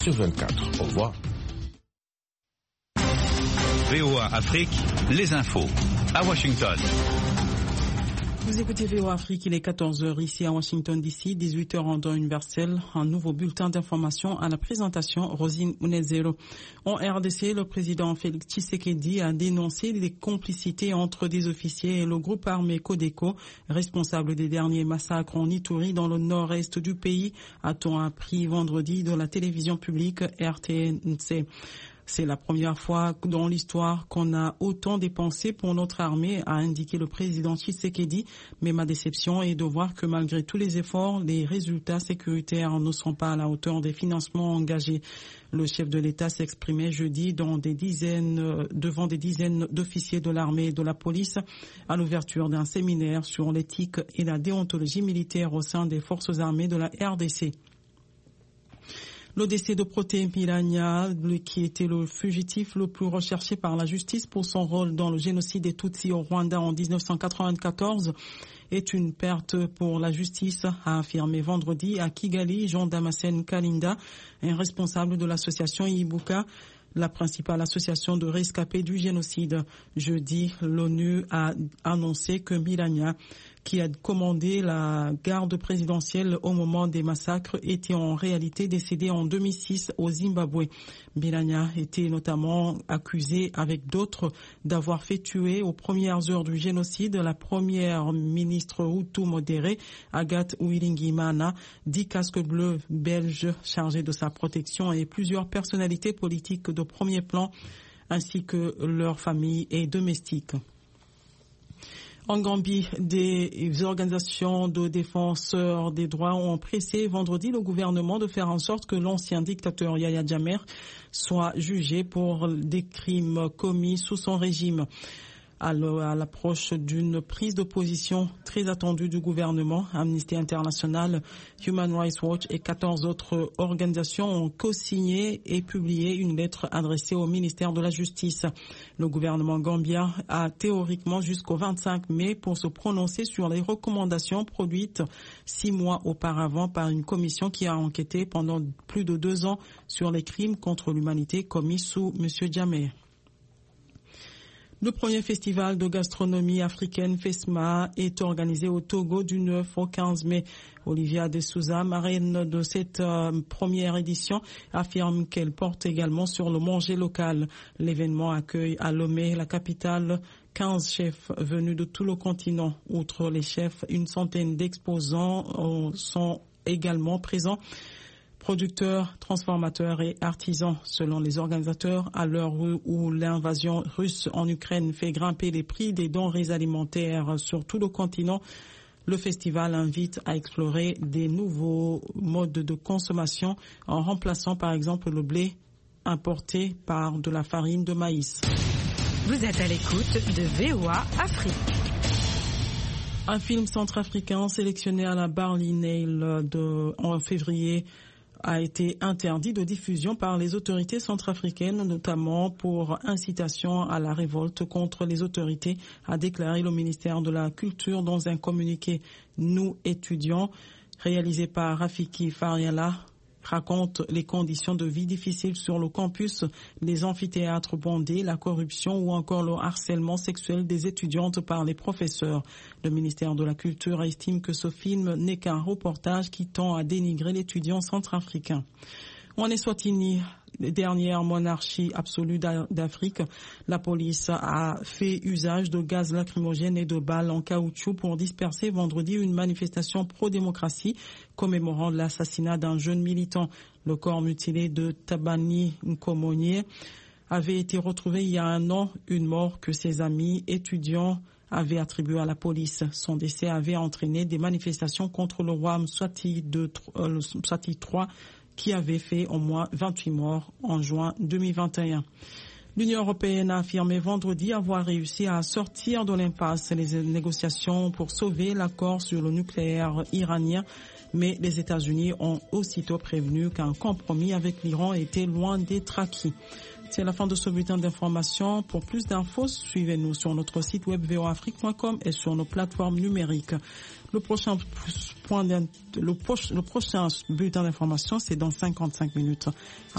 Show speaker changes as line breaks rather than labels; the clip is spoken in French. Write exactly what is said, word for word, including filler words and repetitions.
sur vingt-quatre. Au revoir.
V O A Afrique, les infos à Washington.
Vous écoutez V O A Afrique, il est quatorze heures ici à Washington D C, dix-huit heures en temps universel. Un nouveau bulletin d'information à la présentation, Rosine Unezero. En R D C, le président Félix Tshisekedi a dénoncé les complicités entre des officiers et le groupe armé Codeco, responsable des derniers massacres en Ituri dans le nord-est du pays, a-t-on appris vendredi de la télévision publique R T N C. C'est la première fois dans l'histoire qu'on a autant dépensé pour notre armée, a indiqué le président Tshisekedi. Mais ma déception est de voir que malgré tous les efforts, les résultats sécuritaires ne sont pas à la hauteur des financements engagés. Le chef de l'État s'exprimait jeudi dans des dizaines, devant des dizaines d'officiers de l'armée et de la police à l'ouverture d'un séminaire sur l'éthique et la déontologie militaire au sein des forces armées de la R D C. Le décès de Protais Mpilanya, qui était le fugitif le plus recherché par la justice pour son rôle dans le génocide des Tutsis au Rwanda en dix-neuf cent quatre-vingt-quatorze, est une perte pour la justice, a affirmé vendredi à Kigali Jean Damascène Kalinda, un responsable de l'association Ibuka, la principale association de rescapés du génocide. Jeudi, l'ONU a annoncé que Mpilanya, qui a commandé la garde présidentielle au moment des massacres, était en réalité décédé en deux mille six au Zimbabwe. Mpilanya était notamment accusé avec d'autres d'avoir fait tuer aux premières heures du génocide la première ministre Hutu modérée, Agathe Uwiringiyimana, dix casques bleus belges chargés de sa protection et plusieurs personnalités politiques de premier plan, ainsi que leurs familles et domestiques. En Gambie, des organisations de défenseurs des droits ont pressé vendredi le gouvernement de faire en sorte que l'ancien dictateur Yahya Jammeh soit jugé pour des crimes commis sous son régime. À l'approche d'une prise de position très attendue du gouvernement, Amnesty International, Human Rights Watch et quatorze autres organisations ont co-signé et publié une lettre adressée au ministère de la Justice. Le gouvernement gambien a théoriquement jusqu'au vingt-cinq mai pour se prononcer sur les recommandations produites six mois auparavant par une commission qui a enquêté pendant plus de deux ans sur les crimes contre l'humanité commis sous M. Jammeh. Le premier festival de gastronomie africaine FESMA est organisé au Togo du neuf au quinze mai. Olivia De Souza, marraine de cette euh, première édition, affirme qu'elle porte également sur le manger local. L'événement accueille à Lomé, la capitale, quinze chefs venus de tout le continent. Outre les chefs, une centaine d'exposants euh, sont également présents. Producteurs, transformateurs et artisans, selon les organisateurs, à l'heure où l'invasion russe en Ukraine fait grimper les prix des denrées alimentaires sur tout le continent, le festival invite à explorer des nouveaux modes de consommation en remplaçant par exemple le blé importé par de la farine de maïs.
Vous êtes à l'écoute de V O A Afrique.
Un film centrafricain sélectionné à la Berlinale de, en février a été interdit de diffusion par les autorités centrafricaines, notamment pour incitation à la révolte contre les autorités, a déclaré le ministère de la Culture dans un communiqué. Nous, étudiants, réalisé par Rafiki Fariala, raconte les conditions de vie difficiles sur le campus, les amphithéâtres bondés, la corruption ou encore le harcèlement sexuel des étudiantes par les professeurs. Le ministère de la Culture estime que ce film n'est qu'un reportage qui tend à dénigrer l'étudiant centrafricain. En Eswatini, dernière monarchie absolue d'Afrique, la police a fait usage de gaz lacrymogène et de balles en caoutchouc pour disperser vendredi une manifestation pro-démocratie commémorant l'assassinat d'un jeune militant. Le corps mutilé de Tabani Nkomonye avait été retrouvé il y a un an, une mort que ses amis étudiants avaient attribuée à la police. Son décès avait entraîné des manifestations contre le roi Mswati trois, qui avait fait au moins vingt-huit morts en juin deux mille vingt et un. L'Union européenne a affirmé vendredi avoir réussi à sortir de l'impasse les négociations pour sauver l'accord sur le nucléaire iranien, mais les États-Unis ont aussitôt prévenu qu'un compromis avec l'Iran était loin d'être acquis. C'est la fin de ce bulletin d'information. Pour plus d'infos, suivez-nous sur notre site web v o afrique point com et sur nos plateformes numériques. Le prochain point, le prochain bulletin d'information, c'est dans cinquante-cinq minutes.